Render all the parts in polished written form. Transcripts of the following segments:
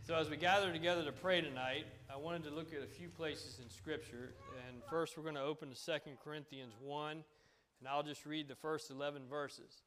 So as we gather together to pray tonight, I wanted to look at a few places in Scripture. And first we're going to open to 2 Corinthians 1, and I'll just read the first 11 verses.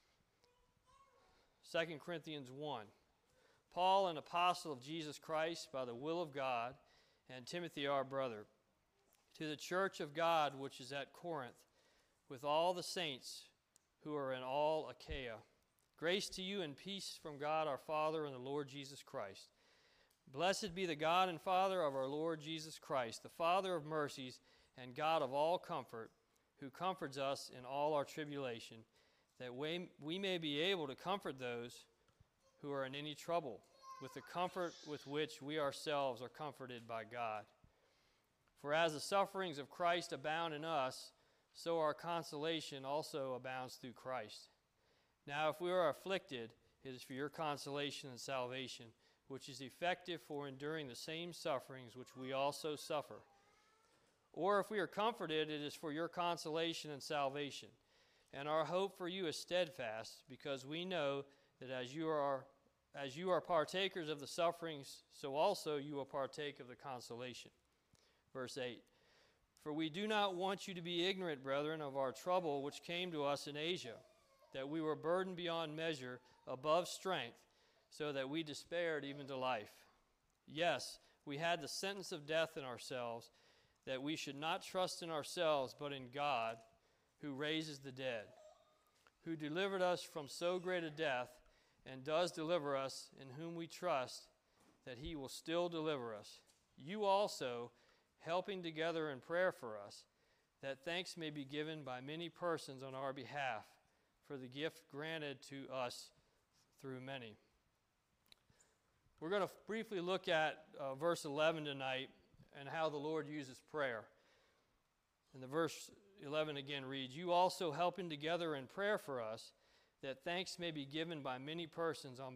2 Corinthians 1. Paul, an apostle of Jesus Christ by the will of God, and Timothy our brother, to the church of God which is at Corinth, with all the saints who are in all Achaia. Grace to you and peace from God our Father and the Lord Jesus Christ. Blessed be the God and Father of our Lord Jesus Christ, the Father of mercies and God of all comfort, who comforts us in all our tribulation, that we may be able to comfort those who are in any trouble, with the comfort with which we ourselves are comforted by God. For as the sufferings of Christ abound in us, so our consolation also abounds through Christ. Now if we are afflicted, it is for your consolation and salvation, which is effective for enduring the same sufferings which we also suffer. Or if we are comforted, it is for your consolation and salvation. And our hope for you is steadfast, because we know that as you are partakers of the sufferings, so also you will partake of the consolation. Verse 8. For we do not want you to be ignorant, brethren, of our trouble which came to us in Asia, that we were burdened beyond measure, above strength, so that we despaired even to life. Yes, we had the sentence of death in ourselves, that we should not trust in ourselves, but in God, who raises the dead, who delivered us from so great a death, and does deliver us, in whom we trust that he will still deliver us. You also, helping together in prayer for us, that thanks may be given by many persons on our behalf for the gift granted to us through many. We're going to briefly look at verse 11 tonight and how the Lord uses prayer. And the verse 11 again reads, You also helping together in prayer for us, that thanks may be given by many persons on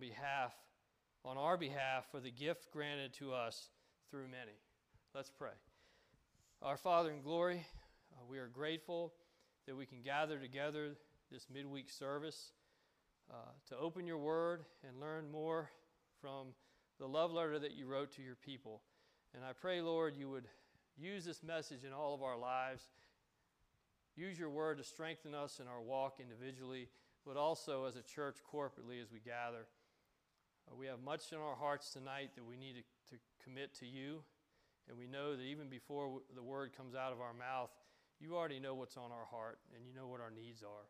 our behalf for the gift granted to us through many. Let's pray. Our Father in glory, we are grateful that we can gather together this midweek service to open your word and learn more from the love letter that you wrote to your people. And I pray, Lord, you would use this message in all of our lives. Use your word to strengthen us in our walk individually, but also as a church corporately as we gather. We have much in our hearts tonight that we need to commit to you. And we know that even before the word comes out of our mouth, you already know what's on our heart and you know what our needs are.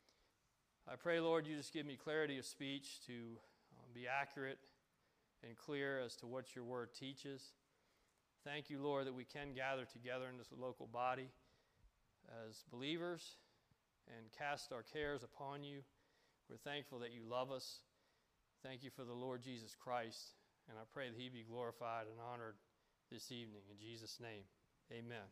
I pray, Lord, you just give me clarity of speech to be accurate and clear as to what your word teaches. Thank you, Lord, that we can gather together in this local body as believers and cast our cares upon you. We're thankful that you love us. Thank you for the Lord Jesus Christ, and I pray that he be glorified and honored this evening. In Jesus' name, amen.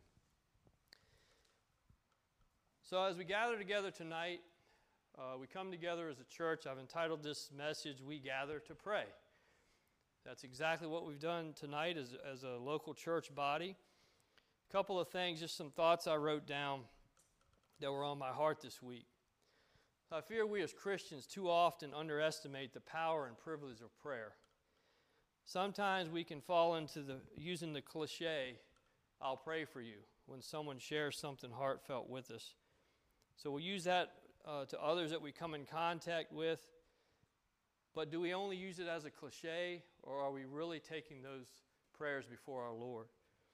So as we gather together tonight, we come together as a church. I've entitled this message, We Gather to Pray. That's exactly what we've done tonight as a local church body. A couple of things, just some thoughts I wrote down that were on my heart this week. I fear we as Christians too often underestimate the power and privilege of prayer. Sometimes we can fall into using the cliche, I'll pray for you, when someone shares something heartfelt with us. So we'll use that to others that we come in contact with. But do we only use it as a cliche, or are we really taking those prayers before our Lord?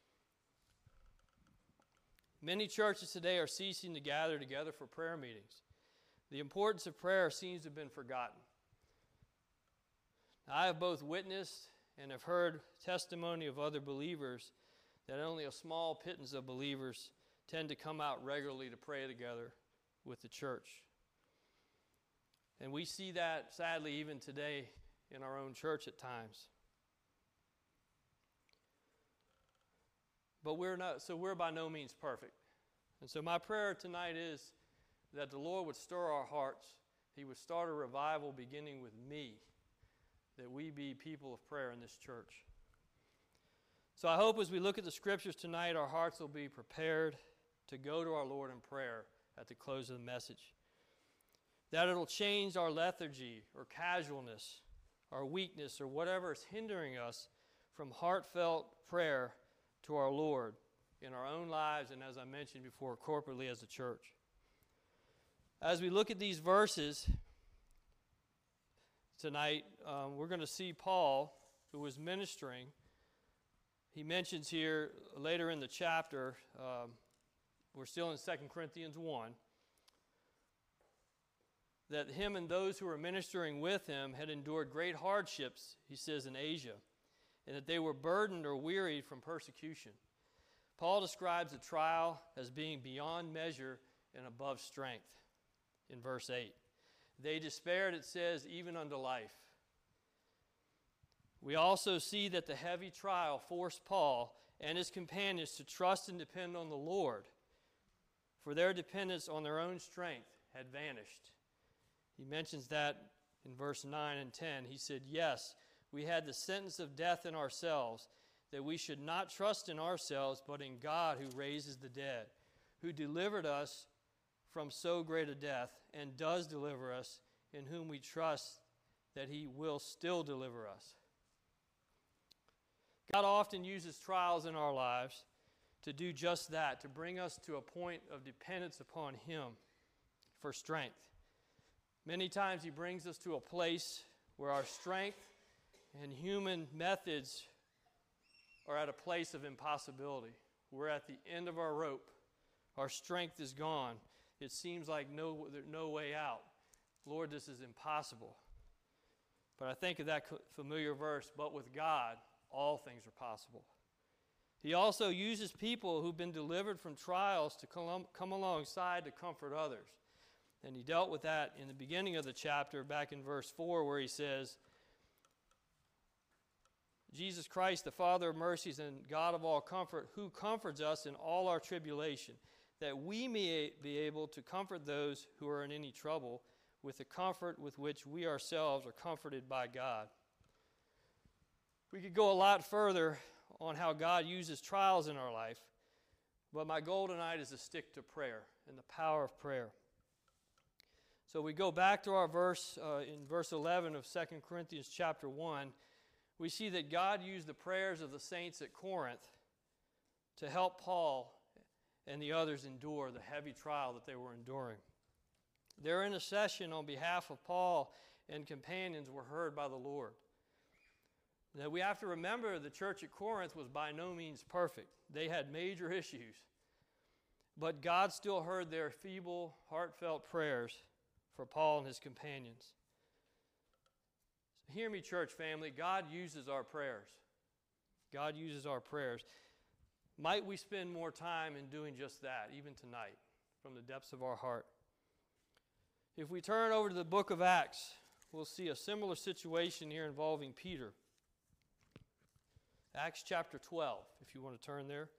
Many churches today are ceasing to gather together for prayer meetings. The importance of prayer seems to have been forgotten. Now, I have both witnessed and have heard testimony of other believers that only a small pittance of believers tend to come out regularly to pray together with the church. And we see that, sadly, even today in our own church at times. But we're by no means perfect. And so my prayer tonight is that the Lord would stir our hearts. He would start a revival beginning with me, that we be people of prayer in this church. So I hope as we look at the scriptures tonight, our hearts will be prepared to go to our Lord in prayer at the close of the message. That it'll change our lethargy or casualness our weakness, or whatever is hindering us from heartfelt prayer to our Lord in our own lives and, as I mentioned before, corporately as a church. As we look at these verses tonight, we're going to see Paul, who was ministering. He mentions here later in the chapter, we're still in 2 Corinthians 1, that him and those who were ministering with him had endured great hardships, he says, in Asia, and that they were burdened or wearied from persecution. Paul describes the trial as being beyond measure and above strength in verse 8. They despaired, it says, even unto life. We also see that the heavy trial forced Paul and his companions to trust and depend on the Lord, for their dependence on their own strength had vanished. He mentions that in verse 9 and 10. He said, yes, we had the sentence of death in ourselves, that we should not trust in ourselves, but in God who raises the dead, who delivered us from so great a death, and does deliver us, in whom we trust that he will still deliver us. God often uses trials in our lives to do just that, to bring us to a point of dependence upon him for strength. Many times he brings us to a place where our strength and human methods are at a place of impossibility. We're at the end of our rope. Our strength is gone. It seems like no way out. Lord, this is impossible. But I think of that familiar verse, but with God, all things are possible. He also uses people who've been delivered from trials to come alongside to comfort others. And he dealt with that in the beginning of the chapter, back in verse 4, where he says, Jesus Christ, the Father of mercies and God of all comfort, who comforts us in all our tribulation, that we may be able to comfort those who are in any trouble with the comfort with which we ourselves are comforted by God. We could go a lot further on how God uses trials in our life, but my goal tonight is to stick to prayer and the power of prayer. So we go back to our verse in verse 11 of 2 Corinthians chapter 1. We see that God used the prayers of the saints at Corinth to help Paul and the others endure the heavy trial that they were enduring. Their intercession on behalf of Paul and companions were heard by the Lord. Now we have to remember the church at Corinth was by no means perfect. They had major issues. But God still heard their feeble, heartfelt prayers for Paul and his companions. Hear me, church family. God uses our prayers. God uses our prayers. Might we spend more time in doing just that, even tonight, from the depths of our heart? If we turn over to the book of Acts, we'll see a similar situation here involving Peter. Acts chapter 12, if you want to turn there.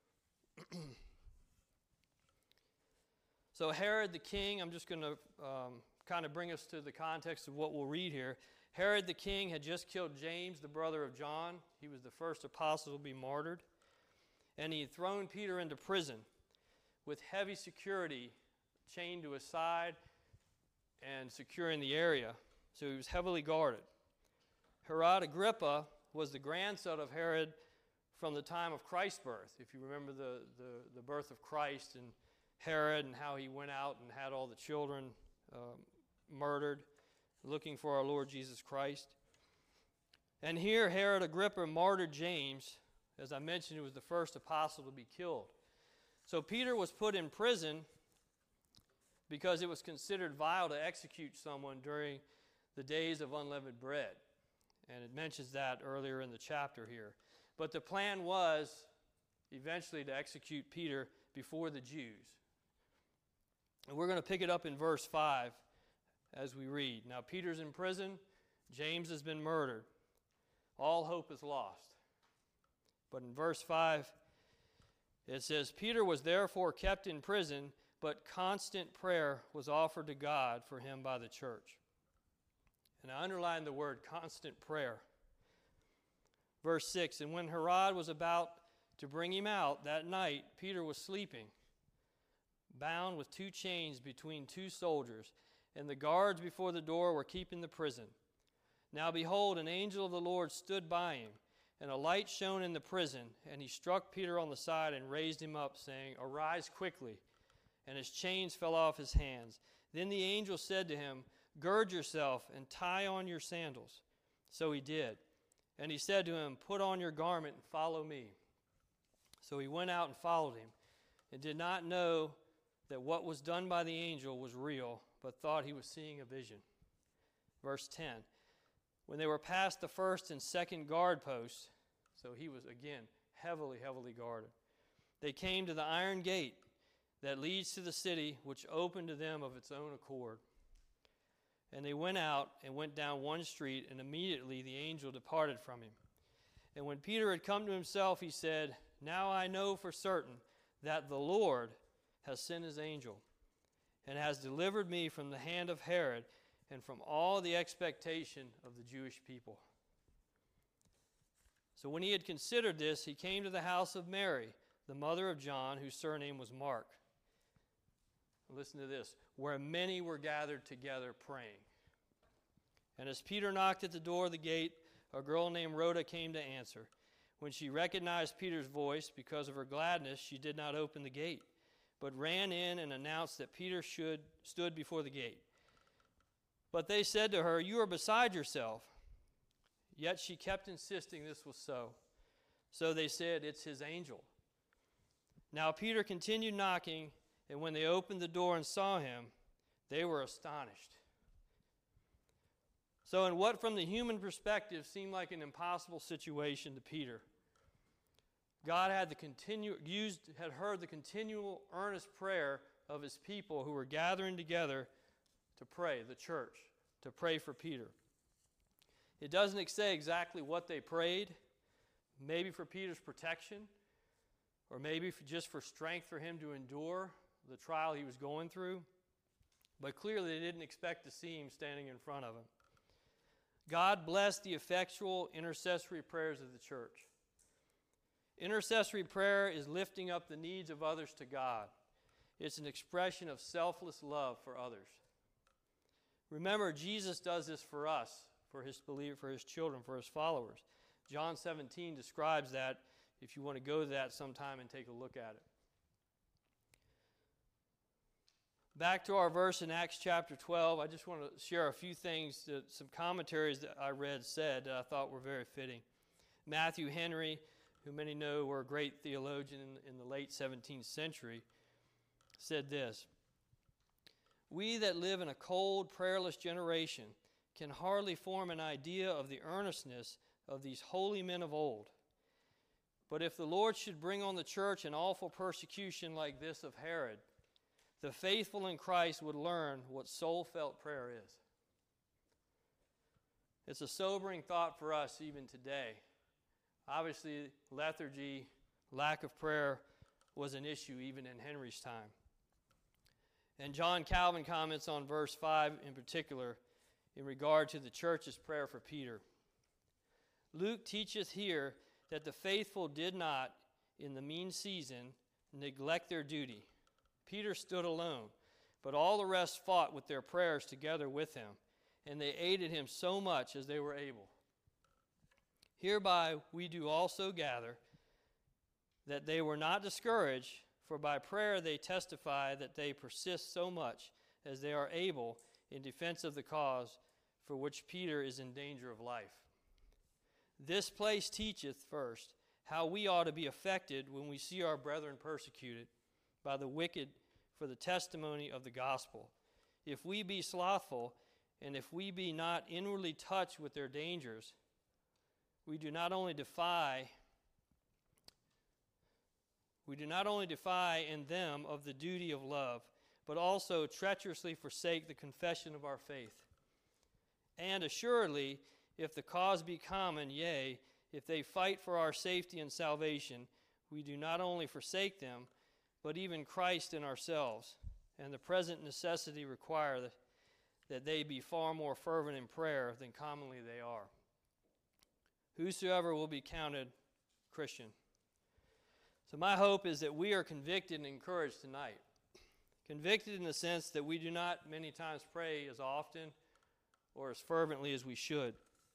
So Herod the king, I'm just going to kind of bring us to the context of what we'll read here. Herod the king had just killed James, the brother of John. He was the first apostle to be martyred. And he had thrown Peter into prison with heavy security chained to his side and securing the area. So he was heavily guarded. Herod Agrippa was the grandson of Herod from the time of Christ's birth. If you remember the birth of Christ and Herod and how he went out and had all the children murdered, looking for our Lord Jesus Christ. And here Herod Agrippa martyred James. As I mentioned, he was the first apostle to be killed. So Peter was put in prison because it was considered vile to execute someone during the days of unleavened bread. And it mentions that earlier in the chapter here. But the plan was eventually to execute Peter before the Jews. And we're going to pick it up in verse 5 as we read. Now Peter's in prison. James has been murdered. All hope is lost. But in verse 5, it says, Peter was therefore kept in prison, but constant prayer was offered to God for him by the church. And I underline the word constant prayer. Verse 6, and when Herod was about to bring him out that night, Peter was sleeping, bound with 2 chains between 2 soldiers, and the guards before the door were keeping the prison. Now behold, an angel of the Lord stood by him, and a light shone in the prison, and he struck Peter on the side and raised him up, saying, Arise quickly. And his chains fell off his hands. Then the angel said to him, Gird yourself and tie on your sandals. So he did. And he said to him, Put on your garment and follow me. So he went out and followed him, and did not know that what was done by the angel was real, but thought he was seeing a vision. Verse 10. When they were past the first and second guard posts, so he was again heavily guarded, they came to the iron gate that leads to the city, which opened to them of its own accord. And they went out and went down one street, and immediately the angel departed from him. And when Peter had come to himself, he said, Now I know for certain that the Lord has sent his angel, and has delivered me from the hand of Herod, and from all the expectation of the Jewish people. So when he had considered this, he came to the house of Mary, the mother of John, whose surname was Mark. Listen to this, where many were gathered together praying. And as Peter knocked at the door of the gate, a girl named Rhoda came to answer. When she recognized Peter's voice, because of her gladness, she did not open the gate, but ran in and announced that Peter stood before the gate. But they said to her, You are beside yourself. Yet she kept insisting this was so. So they said, It's his angel. Now Peter continued knocking, and when they opened the door and saw him, they were astonished. So in what from the human perspective seemed like an impossible situation to Peter, God had heard the continual earnest prayer of his people who were gathering together to pray, the church, to pray for Peter. It doesn't say exactly what they prayed, maybe for Peter's protection, or maybe just for strength for him to endure the trial he was going through, but clearly they didn't expect to see him standing in front of him. God blessed the effectual intercessory prayers of the church. Intercessory prayer is lifting up the needs of others to God. It's an expression of selfless love for others. Remember, Jesus does this for us, for his children, for his followers. John 17 describes that, if you want to go to that sometime and take a look at it. Back to our verse in Acts chapter 12, I just want to share a few things, some commentaries that I read said that I thought were very fitting. Matthew Henry, who many know were a great theologian in the late 17th century, said this: We that live in a cold, prayerless generation can hardly form an idea of the earnestness of these holy men of old. But if the Lord should bring on the church an awful persecution like this of Herod, the faithful in Christ would learn what soul-felt prayer is. It's a sobering thought for us even today. Obviously, lethargy, lack of prayer was an issue even in Henry's time. And John Calvin comments on verse 5 in particular in regard to the church's prayer for Peter. Luke teacheth here that the faithful did not, in the mean season, neglect their duty. Peter stood alone, but all the rest fought with their prayers together with him, and they aided him so much as they were able. Hereby we do also gather that they were not discouraged, for by prayer they testify that they persist so much as they are able in defense of the cause for which Peter is in danger of life. This place teacheth first how we ought to be affected when we see our brethren persecuted by the wicked for the testimony of the gospel. If we be slothful, and if we be not inwardly touched with their dangers, we do not only defy in them of the duty of love, but also treacherously forsake the confession of our faith. And assuredly, if the cause be common, yea, if they fight for our safety and salvation, we do not only forsake them, but even Christ and ourselves, and the present necessity require that they be far more fervent in prayer than commonly they are. Whosoever will be counted Christian. So my hope is that we are convicted and encouraged tonight. Convicted in the sense that we do not many times pray as often or as fervently as we should.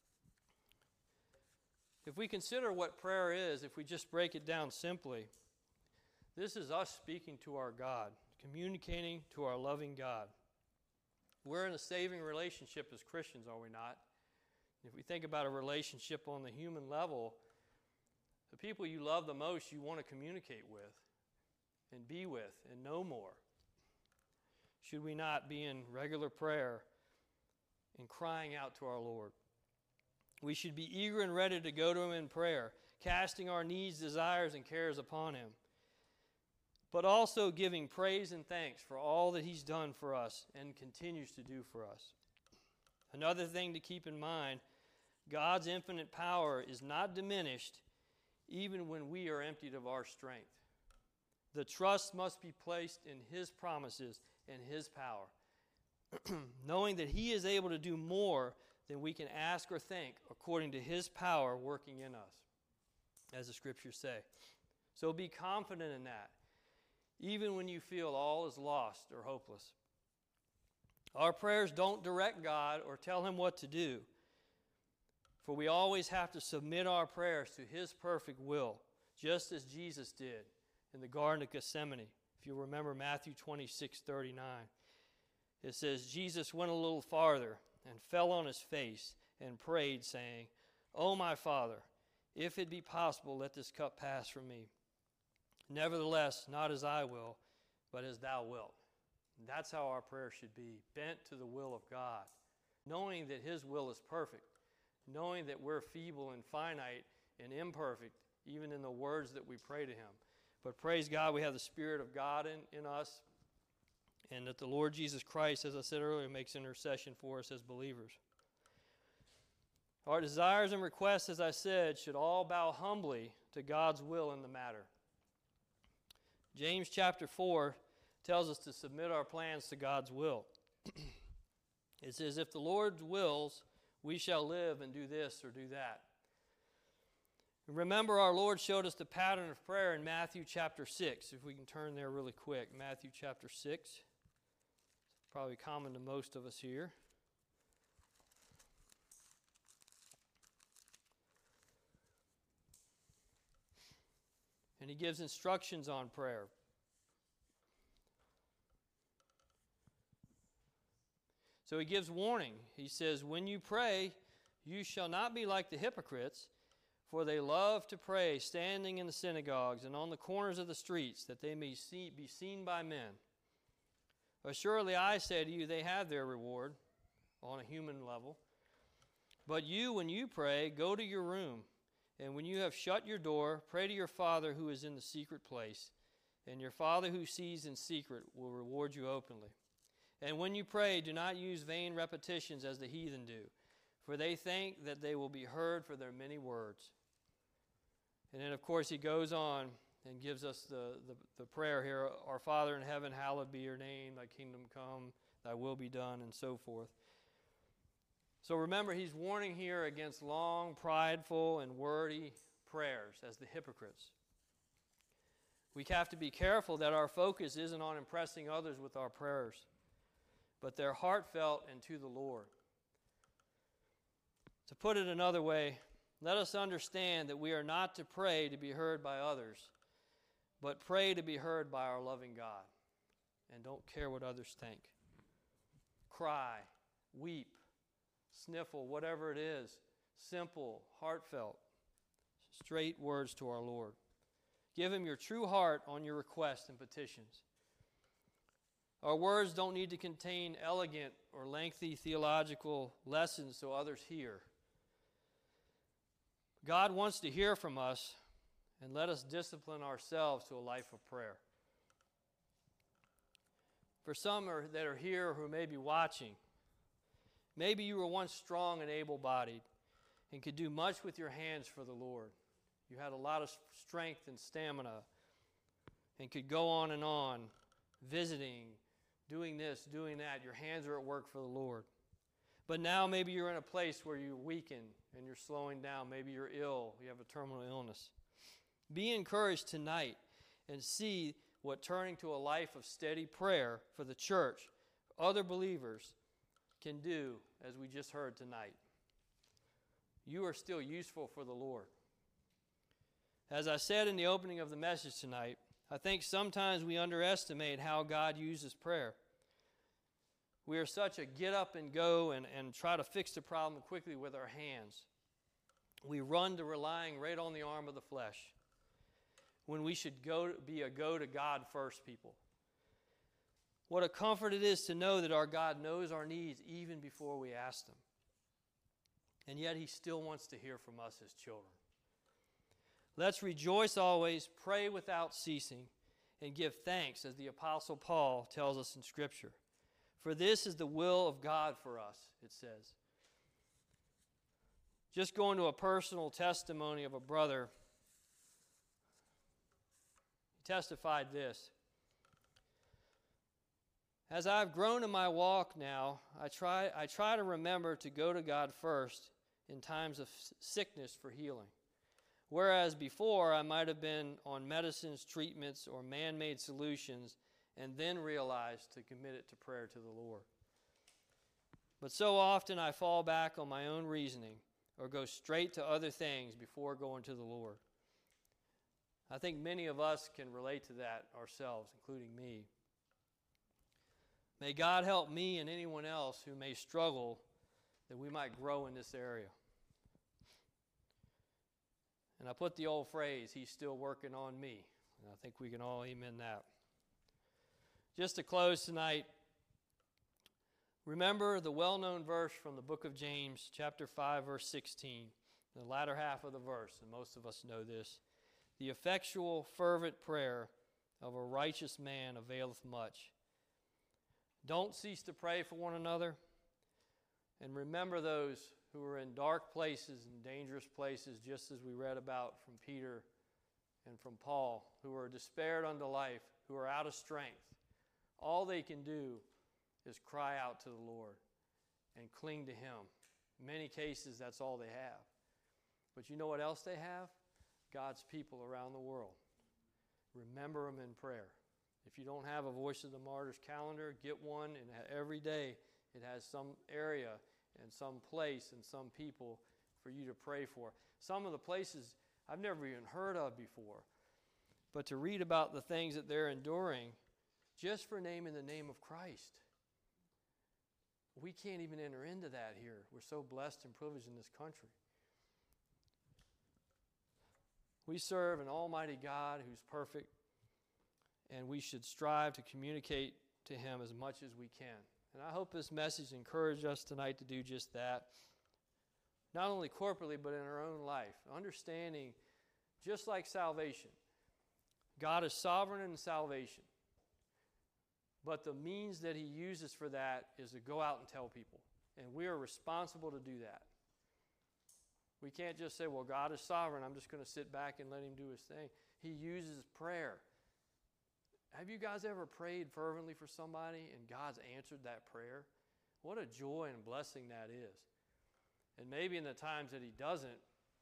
If we consider what prayer is, if we just break it down simply, this is us speaking to our God, communicating to our loving God. We're in a saving relationship as Christians, are we not? If we think about a relationship on the human level, the people you love the most, you want to communicate with and be with and know more. Should we not be in regular prayer and crying out to our Lord? We should be eager and ready to go to Him in prayer, casting our needs, desires, and cares upon Him, but also giving praise and thanks for all that He's done for us and continues to do for us. Another thing to keep in mind, God's infinite power is not diminished even when we are emptied of our strength. The trust must be placed in His promises and His power, knowing that He is able to do more than we can ask or think according to His power working in us, as the Scriptures say. So be confident in that, even when you feel all is lost or hopeless. Our prayers don't direct God or tell Him what to do, for we always have to submit our prayers to His perfect will, just as Jesus did in the Garden of Gethsemane. If you remember Matthew 26:39, it says, Jesus went a little farther and fell on His face and prayed, saying, O my Father, if it be possible, let this cup pass from me. Nevertheless, not as I will, but as Thou wilt. And that's how our prayer should be, bent to the will of God, knowing that His will is perfect, knowing that we're feeble and finite and imperfect, even in the words that we pray to Him. But praise God, we have the Spirit of God in us, and that the Lord Jesus Christ, as I said earlier, makes intercession for us as believers. Our desires and requests, as I said, should all bow humbly to God's will in the matter. James chapter 4 tells us to submit our plans to God's will. It says, if the Lord wills, we shall live and do this or do that. Remember, our Lord showed us the pattern of prayer in Matthew chapter 6. If we can turn there really quick. Matthew chapter 6. Probably common to most of us here. And He gives instructions on prayer. So He gives warning. He says, when you pray, you shall not be like the hypocrites, for they love to pray, standing in the synagogues and on the corners of the streets, that they may be seen by men. Assuredly, I say to you, they have their reward on a human level. But you, when you pray, go to your room, and when you have shut your door, pray to your Father who is in the secret place, and your Father who sees in secret will reward you openly. And when you pray, do not use vain repetitions as the heathen do, for they think that they will be heard for their many words. And then, of course, He goes on and gives us the prayer here, Our Father in heaven, hallowed be your name, Thy kingdom come, Thy will be done, and so forth. So remember, He's warning here against long, prideful, and wordy prayers as the hypocrites. We have to be careful that our focus isn't on impressing others with our prayers, but they're heartfelt and to the Lord. To put it another way, let us understand that we are not to pray to be heard by others, but pray to be heard by our loving God. And don't care what others think. Cry, weep, sniffle, whatever it is, simple, heartfelt, straight words to our Lord. Give Him your true heart on your requests and petitions. Our words don't need to contain elegant or lengthy theological lessons so others hear. God wants to hear from us, and let us discipline ourselves to a life of prayer. For some that are here who may be watching, maybe you were once strong and able-bodied and could do much with your hands for the Lord. You had a lot of strength and stamina and could go on, visiting, doing this, doing that. Your hands are at work for the Lord. But now maybe you're in a place where you weaken and you're slowing down. Maybe you're ill. You have a terminal illness. Be encouraged tonight and see what turning to a life of steady prayer for the church, other believers, can do, as we just heard tonight. you are still useful for the Lord. As I said in the opening of the message tonight, I think sometimes we underestimate how God uses prayer. We are such a get up and go and try to fix the problem quickly with our hands. We run to relying right on the arm of the flesh when we should be a go to God first people. What a comfort it is to know that our God knows our needs even before we ask them. And yet He still wants to hear from us as children. Let's rejoice always, pray without ceasing, and give thanks, as the Apostle Paul tells us in Scripture. For this is the will of God for us, it says. Just going to a personal testimony of a brother, he testified this. As I've grown in my walk now, I try to remember to go to God first in times of sickness for healing. Whereas before, I might have been on medicines, treatments, or man-made solutions, and then realized to commit it to prayer to the Lord. But so often I fall back on my own reasoning or go straight to other things before going to the Lord. I think many of us can relate to that ourselves, including me. May God help me and anyone else who may struggle that we might grow in this area. And I put the old phrase, He's still working on me. And I think we can all amen that. Just to close tonight, remember the well-known verse from the book of James, chapter 5, verse 16, the latter half of the verse, and most of us know this. The effectual, fervent prayer of a righteous man availeth much. Don't cease to pray for one another, and remember those who are in dark places and dangerous places, just as we read about from Peter and from Paul, who are despaired unto life, who are out of strength. All they can do is cry out to the Lord and cling to Him. In many cases, that's all they have. But you know what else they have? God's people around the world. Remember them in prayer. If you don't have a Voice of the Martyrs calendar, get one, and every day it has some area and some place and some people for you to pray for. Some of the places I've never even heard of before. But to read about the things that they're enduring just for naming the name of Christ. We can't even enter into that here. We're so blessed and privileged in this country. We serve an almighty God who's perfect, and we should strive to communicate to Him as much as we can. And I hope this message encouraged us tonight to do just that, not only corporately, but in our own life. Understanding, just like salvation, God is sovereign in salvation, but the means that He uses for that is to go out and tell people, and we are responsible to do that. We can't just say, well, God is sovereign, I'm just going to sit back and let Him do His thing. He uses prayer. Have you guys ever prayed fervently for somebody and God's answered that prayer? What a joy and blessing that is. And maybe in the times that He doesn't,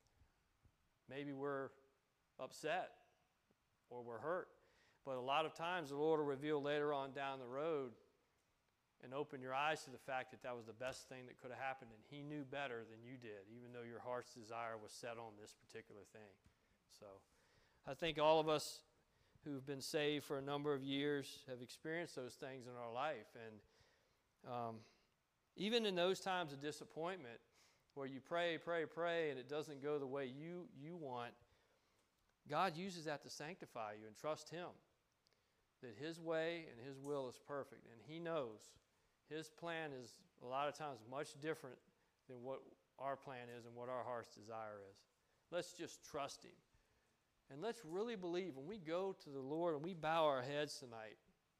maybe we're upset or we're hurt. But a lot of times the Lord will reveal later on down the road and open your eyes to the fact that that was the best thing that could have happened, and He knew better than you did, even though your heart's desire was set on this particular thing. So I think all of us who've been saved for a number of years have experienced those things in our life. And even in those times of disappointment where you pray, and it doesn't go the way you want, God uses that to sanctify you and trust Him that His way and His will is perfect. And He knows His plan is a lot of times much different than what our plan is and what our heart's desire is. Let's just trust Him. And let's really believe when we go to the Lord and we bow our heads tonight,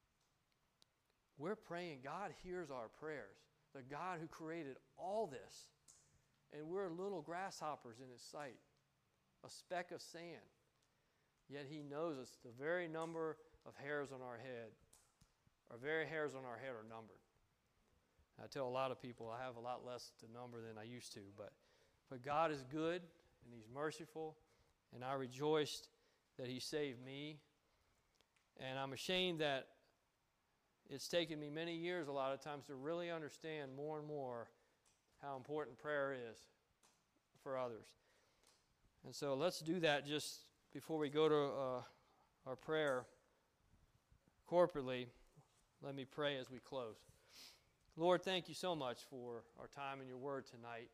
we're praying God hears our prayers. The God who created all this. And we're little grasshoppers in His sight, a speck of sand. Yet He knows us. The very number of hairs on our head, our very hairs on our head are numbered. I tell a lot of people I have a lot less to number than I used to, but God is good and He's merciful. And I rejoiced that He saved me. And I'm ashamed that it's taken me many years a lot of times to really understand more and more how important prayer is for others. And so let's do that just before we go to our prayer corporately. Let me pray as we close. Lord, thank you so much for our time in your word tonight.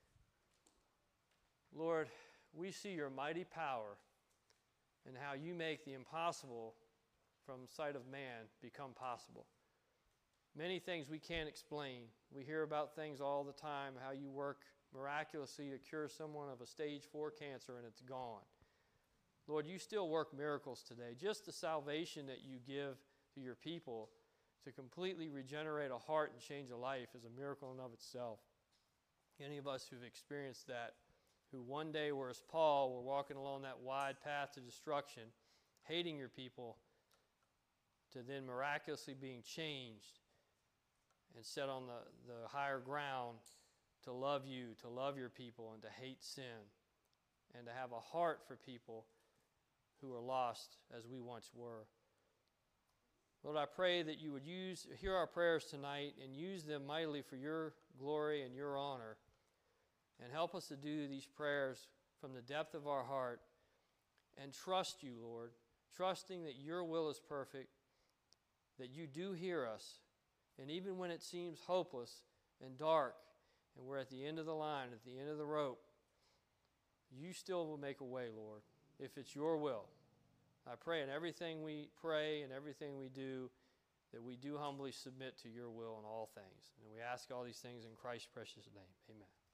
Lord, we see your mighty power and how you make the impossible from sight of man become possible. Many things we can't explain. We hear about things all the time, how you work miraculously to cure someone of a stage 4 cancer and it's gone. Lord, you still work miracles today. Just the salvation that you give to your people to completely regenerate a heart and change a life is a miracle in of itself. Any of us who've experienced that, who one day were as Paul, were walking along that wide path to destruction, hating your people, to then miraculously being changed and set on the higher ground to love you, to love your people, and to hate sin, and to have a heart for people who are lost as we once were. Lord, I pray that you would hear our prayers tonight and use them mightily for your glory and your honor, and help us to do these prayers from the depth of our heart and trust you, Lord, trusting that your will is perfect, that you do hear us, and even when it seems hopeless and dark and we're at the end of the line, at the end of the rope, you still will make a way, Lord, if it's your will. I pray in everything we pray and everything we do that we do humbly submit to your will in all things. And we ask all these things in Christ's precious name. Amen.